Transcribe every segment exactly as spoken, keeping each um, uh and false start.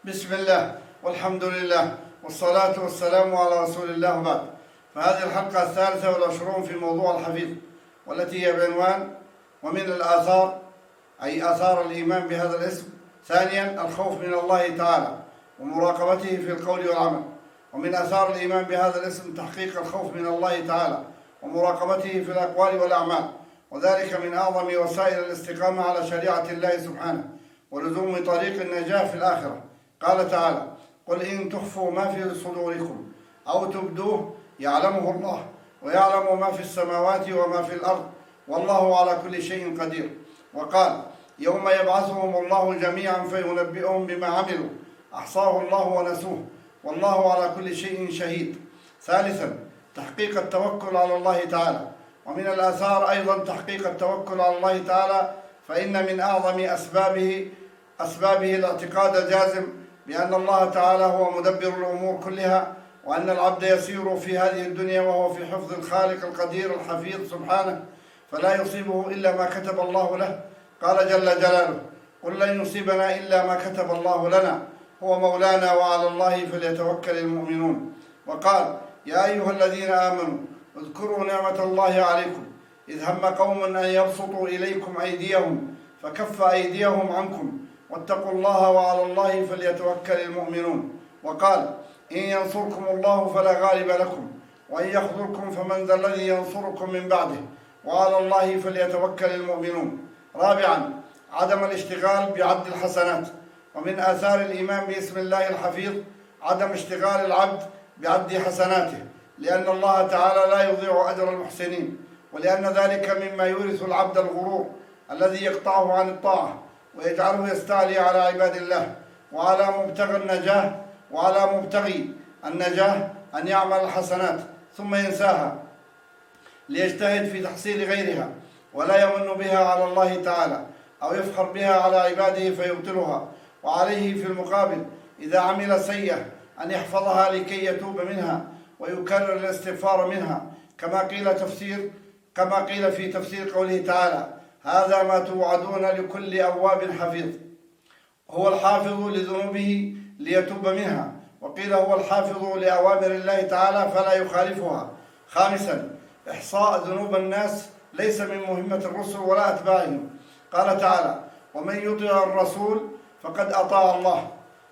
بسم الله والحمد لله والصلاة والسلام على رسول الله وبعد. فهذه الحلقة الثالثة والعشرون في موضوع الحفيظ، والتي هي بعنوان ومن الآثار، أي آثار الإيمان بهذا الاسم. ثانيا، الخوف من الله تعالى ومراقبته في القول والعمل. ومن آثار الإيمان بهذا الاسم تحقيق الخوف من الله تعالى ومراقبته في الأقوال والأعمال، وذلك من أعظم وسائل الاستقامة على شريعة الله سبحانه ولزوم طريق النجاة في الآخرة. قال تعالى: قل إن تخفوا ما في صدوركم أو تبدوه يعلمه الله ويعلم ما في السماوات وما في الأرض والله على كل شيء قدير. وقال: يوم يبعثهم الله جميعا فينبئهم بما عملوا أحصاه الله ونسوه والله على كل شيء شهيد. ثالثا، تحقيق التوكل على الله تعالى. ومن الآثار أيضا تحقيق التوكل على الله تعالى، فإن من أعظم أسبابه أسبابه الاعتقاد الجازم بأن الله تعالى هو مدبر الأمور كلها، وأن العبد يسير في هذه الدنيا وهو في حفظ الخالق القدير الحفيظ سبحانه، فلا يصيبه إلا ما كتب الله له. قال جل جلاله: قل لن يصيبنا إلا ما كتب الله لنا هو مولانا وعلى الله فليتوكل المؤمنون. وقال: يا أيها الذين آمنوا اذكروا نعمة الله عليكم إذ هم قوم أن يبسطوا إليكم أيديهم فكف أيديهم عنكم واتقوا الله وعلى الله فليتوكل المؤمنون. وقال: إن ينصركم الله فلا غالب لكم وإن يخذلكم فمن ذا الذي ينصركم من بعده وعلى الله فليتوكل المؤمنون. رابعا، عدم الاشتغال بعد الحسنات. ومن آثار الإيمان باسم الله الحفيظ عدم اشتغال العبد بعد حسناته، لأن الله تعالى لا يضيع أجر المحسنين، ولأن ذلك مما يورث العبد الغرور الذي يقطعه عن الطاعة ويجعله يستعلي على عباد الله. وعلى مبتغى النجاة وعلى مبتغي النجاة أن يعمل الحسنات ثم ينساها ليجتهد في تحصيل غيرها، ولا يمن بها على الله تعالى أو يفخر بها على عباده فيبطلها. وعليه في المقابل إذا عمل سيئة أن يحفظها لكي يتوب منها ويكرر الاستغفار منها، كما قيل تفسير كما قيل في تفسير قوله تعالى: هذا ما توعدون لكل أواب حفيظ. هو الحافظ لذنوبه ليتوب منها، وقيل هو الحافظ لأوامر الله تعالى فلا يخالفها. خامسا، إحصاء ذنوب الناس ليس من مهمة الرسل ولا أتباعهم. قال تعالى: ومن يطع الرسول فقد أطاع الله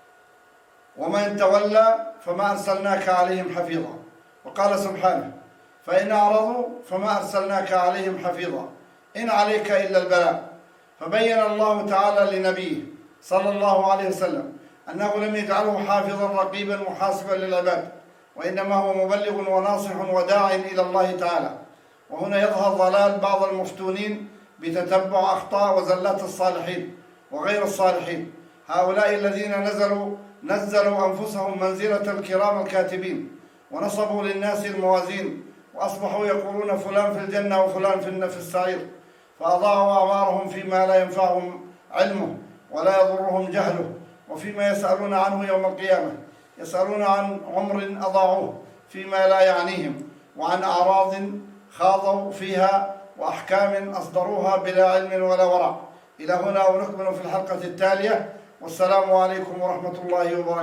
ومن تولى فما أرسلناك عليهم حفيظا. وقال سبحانه: فإن أعرضوا فما أرسلناك عليهم حفيظا إن عليك إلا البلاغ. فبين الله تعالى لنبيه صلى الله عليه وسلم أنه لم يجعله حافظا رقيبا محاسبا للعباد، وإنما هو مبلغ وناصح وداع إلى الله تعالى. وهنا يظهر ضلال بعض المفتونين بتتبع أخطاء وزلات الصالحين وغير الصالحين. هؤلاء الذين نزلوا نزلوا أنفسهم منزلة الكرام الكاتبين ونصبوا للناس الموازين، وأصبحوا يقولون فلان في الجنة وفلان في السعير، فأضاعوا أعمارهم فيما لا ينفعهم علمه ولا يضرهم جهله، وفيما يسألون عنه يوم القيامة يسألون عن عمر أضاعوه فيما لا يعنيهم، وعن أعراض خاضوا فيها وأحكام أصدروها بلا علم ولا ورع. إلى هنا ونكمل في الحلقة التالية، والسلام عليكم ورحمة الله وبركاته.